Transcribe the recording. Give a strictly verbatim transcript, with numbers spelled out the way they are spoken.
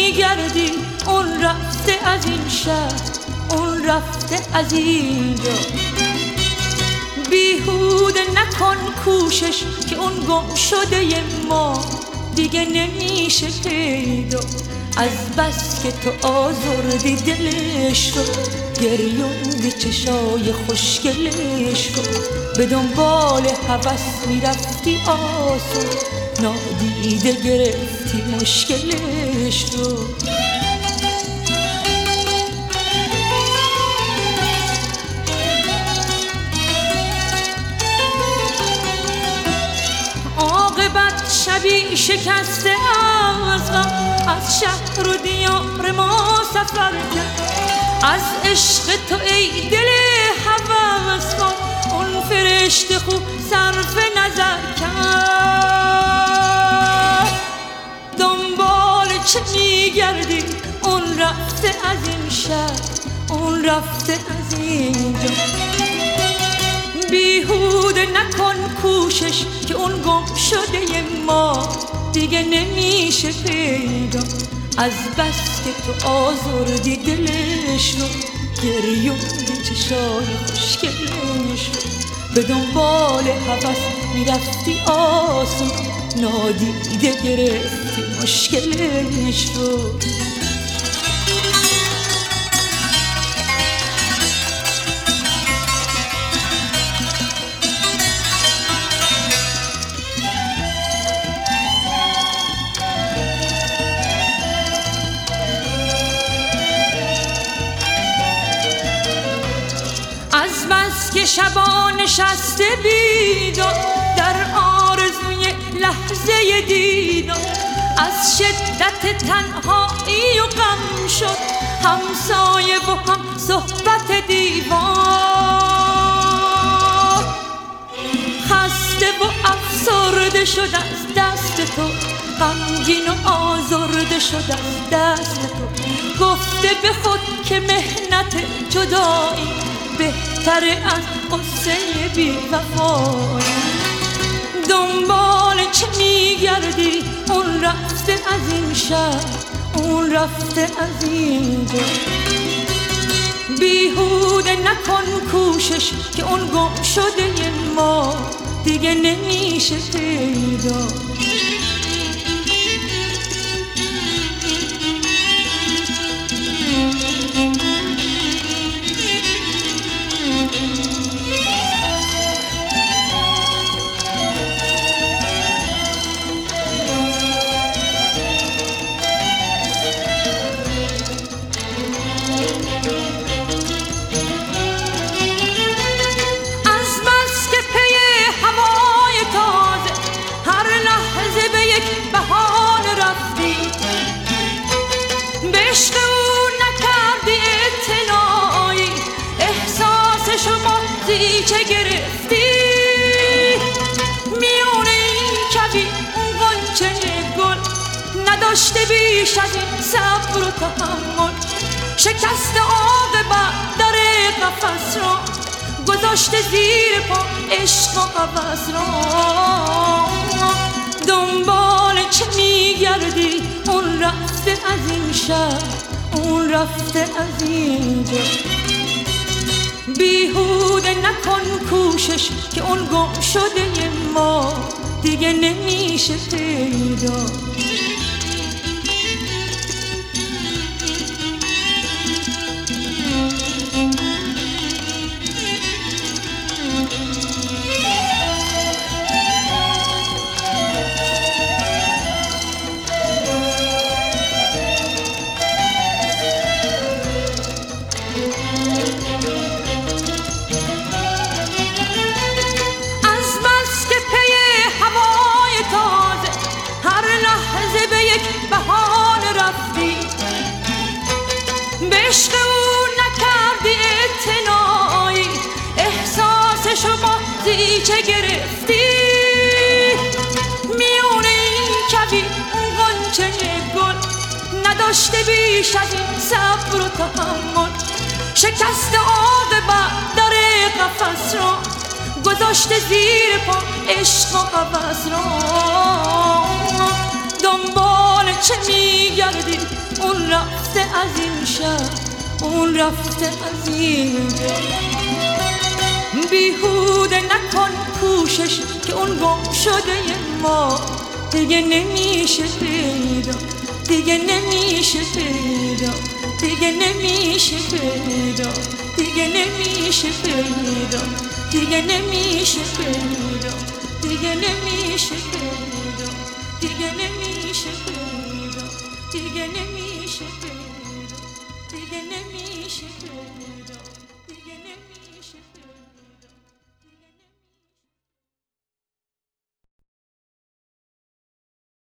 میگردی اون رفته از این شهر، اون رفته از اینجا. بیهوده نکن کوشش که اون گم شده ما دیگه نمیشه پیدا. از بس که تو آزردی دلش رو، گریوندی چشای خوشگلش رو، به دنبال هوس میرفتی آسون، نادیده گرفتی مشکلش رو. عاقبت شبی شکسته از غم، از شهر و دیار ما سفر کرد. از عشق تو ای دل هوسبان، اون فرشته خوب صرف نظر کرد. دنبال چه میگردی اون رفته از این شهر، اون رفته از اینجا. بیهوده نکن کوشش که اون گم شده ما دیگه نمیشه پیدا. از بس که تو آزردی دلش رو، گریوندی چشای خوشگلش رو، به دنبال هوس میرفتی آسون، نادیده گرفتی مشکلش رو. از بس که شبا نشسته بیدار در آرزوی لحظه دیدار، از شدت تنهایی و غم شد همسایه و هم صحبت دیوار. خسته و افسرده شد از دست تو، غمگین و آزرده شد از دست تو. گفته به خود که محنت جدایی بهتر از قصه بی وفایی. دنبال چه میگردی اون رفته از این شهر، اون رفته از اینجا. بیهوده نکن کوشش که اون گم شده ما دیگه نمیشه پیدا. عشق او نکردی اطلاعی، احساس شما زیچه گرفتی. میونه این کبی اون غنچه گل نداشته بیش از این صبر و تحمل. شکست عاقبت در قفس را گذاشته زیر پا عشق و هوس را. دنبال چه میگردی اون رفته از این شهر، اون رفته از اینجا. بیهوده نکن کوشش که اون گم شده ما دیگه نمیشه پیدا. به عشق او نکردی اطلاعی، احساس شما زیچه گرفتی. میونه این کبی اون غنچه گل نداشته بیش از این صبر و تحمل. شکست عاقبت در قفس را گذاشته زیر پا عشق و هوس را. دنبال چه میگردی اون رفته از این شهر، اون رفته از این دل. بیهوده نکن کوشش که اون گم شده ما دیگه نمیشه پیدا، دیگه نمیشه پیدا، دیگه نمیشه پیدا، دیگه نمیشه پیدا، دیگه نمیشه پیدا، دیگه نمیشه پیدا، دیگه نمیشه پیدا، دیگه نمیشه پیدا، دیگه نمیشه پیدا.